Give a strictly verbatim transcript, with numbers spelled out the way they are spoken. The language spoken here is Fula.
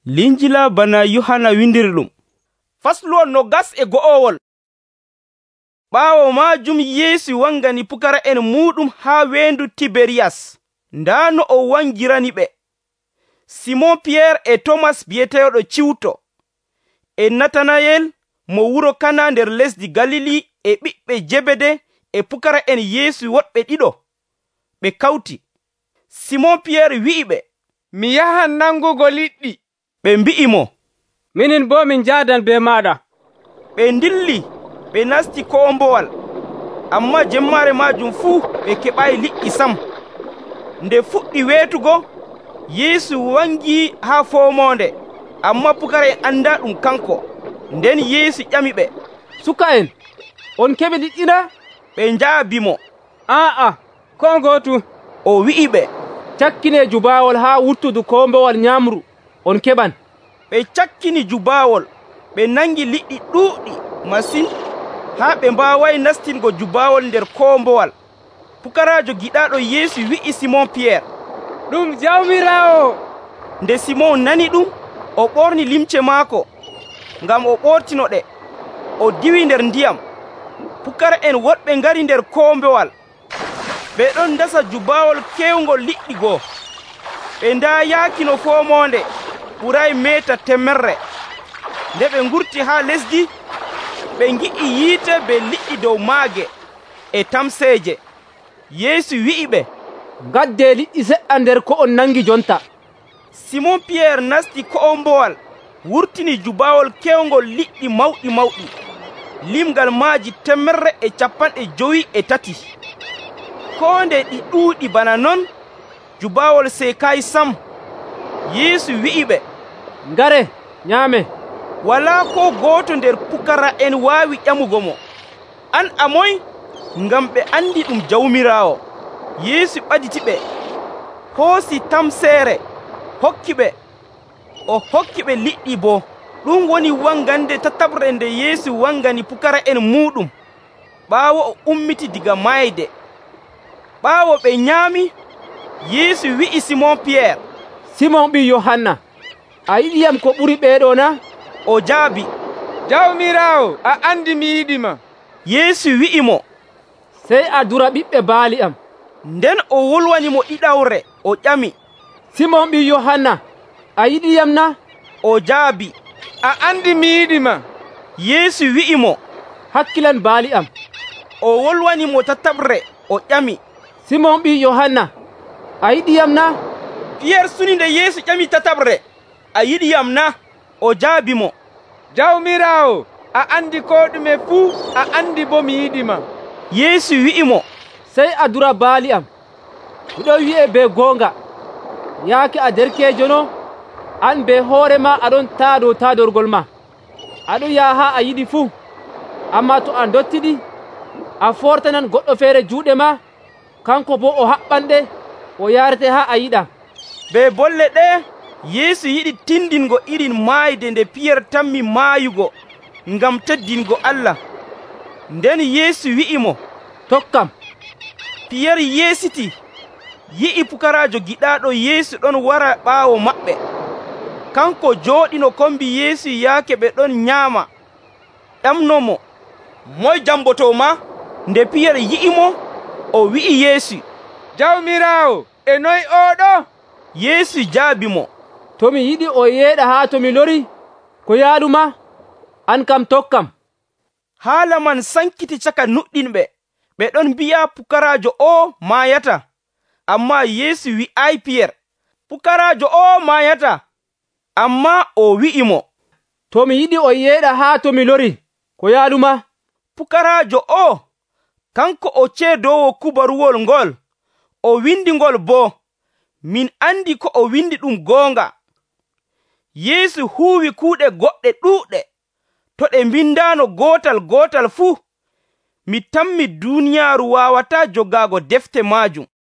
Linjila bana Yohana windiri ɗum. Fasluwol no gas e go'owol. Ɓaawo majum Yeesu wangani pukara en muɗum haa wendu Tiberiyas. Nda no o wangirani ɓe. Simon Pierre e Thomas biyeteeɗo Ciwto, e Natanayel mo wuro Kana nder lesdi Galili, e ɓiɓɓe Jebede e pukara en Yeesu woɗɓe ɗiɗo. Ɓe kawti. Simon Pierre wi'i ɓe, mi yahan nangugo liɗɗi. Ɓe mbi'i mo, minin bo min jaadan be maɗa. Ɓe dilli, ɓe nasti kombowal, amma jemmare majum fuu ɓe keɓayi liɗɗi sam. Nde fuɗɗi weetugo, Yeesu wangi haa fomonde, amma pukara en anda ɗum kanko. Nden Yeesu ƴami ɓe, suka en, on keɓi liɗɗina? Ɓe njaabimo, aa, ko ngotu. O wi'i ɓe, cakkine jubawol haa wurtudu kombowal nyamru, on keɓan. Ɓe cakkini jubawol, ɓe nangi liɗɗi ɗuuɗi masin, haa ɓe mbaawayi nastingo jubawol nder kombowal. Pukarajo giɗaɗo Yeesu wi'i Simon Pierre, ɗum Jawmirawo. Nde Simon nani ɗum, o ɓorni limce maako, ngam o ɓortino ɗe. O diwi nder ndiyam. Pukara en woɗɓe ngari nder kombowal. Ɓe ɗon dasa jubawol kewngol liɗɗi goo. Ɓe nda yaakino fomonde ɓuray meta temerre. Nde ɓe ngurti haa lesdi, ɓe ngi'i yiite be liɗɗi dow maage e tamseeje. Yeesu wi'i ɓe, gadde liɗɗi seɗɗa nder ko on nangi jonta. Simon Pierre nasti ko'ombowal, wurtini jubawol kewngol liɗɗi mawɗi mawɗi. Limgal maaji temerre e capanɗe jowi e tati. Ko nde ɗi ɗuuɗi bana non, jubawol seekayi sam. Yeesu wi'i ɓe, ngare nyaame. Walaa ko gooto nder pukara en waawi ƴamugo mo, an a moy? Ngam ɓe andi ɗum Jawmirawo. Yeesu ɓaditi ɓe, hoosi tamseere, hokki ɓe. O hokki ɓe liɗɗi bo. Ɗum woni wangande tatabre nde Yeesu wangani pukara en muɗum, ɓaawo o ummiti diga mayde. Ɓaawo ɓe nyaami, Yeesu wi'i Simon Pierre, Simon ɓi Yohanna, a yiɗiyam ko ɓuri ɓeeɗo na? O jaabi, Jawmirawo, a andi mi yiɗima. Yeesu wi'i mo, sey a dura ɓiɓɓe baali am. Nden o wolwani mo ɗiɗawre, o ƴami, Simon ɓi Yohanna, a yiɗiyam na? O jaabi, a andi mi yiɗima. Yeesu wi'i mo, hakkilan baali am. O wolwani mo tatabre, o ƴami, Simon ɓi Yohanna, a yiɗiyam na? Pierre suni nde Yeesu ƴami tatabre, a yiɗiyam na? O jaabi mo, Jawmirawo, a andi ko ɗume fuu, a andi bo mi yiɗima. Yeesu wi'i mo, sey a dura baali am. Miɗo wi'e be goonga, yaake a derkeejo no, an be hoorema aɗon taado taadorgol ma. Aɗo yaha haa a yiɗi fuu, amma to a dottiɗi, a fortanan goɗɗo feere juuɗe ma, kanko bo o haɓɓanɗe, o yarete haa a yiɗa. Be bolle ɗe, Yeesu yiɗi tindingo irin maayde nde Pierre tammi maayugo ngam teddingo Allah. Nden Yeesu wi'i mo, tokkam. Pierre yeesiti, yi'i pukarajo giɗaɗo Yeesu ɗon wara ɓaawo maɓɓe. Kanko jooɗino kombi Yeesu yaake ɓe ɗon nyaama. Ƴamnomo, moy jamboto ma? Nde Pierre yi'i mo, o wi'i Yeesu, Jawmirawo, e noy oɗo? Yeesu jaabi mo, to mi yiɗi o yeeɗa haa to mi lori, ko yaaluma, an kam tokkam. Haala man sankiti caka nuɗɗinɓe, ɓe ɗon mbi'a pukarajo o maayata. Amma Yeesu wi'ay Pierre, pukarajo o maayata. Amma o wi'i mo, to mi yiɗi o yeeɗa haa to mi lori, ko yaaluma. Pukarajo o, kanko o ceedowo kubaruwol ngol, o windi ngol bo, min andi ko o windi ɗum goonga. Yeesu huuwi kuuɗe goɗɗe ɗuuɗe, to ɗe mbindano gootal gootal fuu, mi tammi duuniyaaru waawata jogaago defte maajum.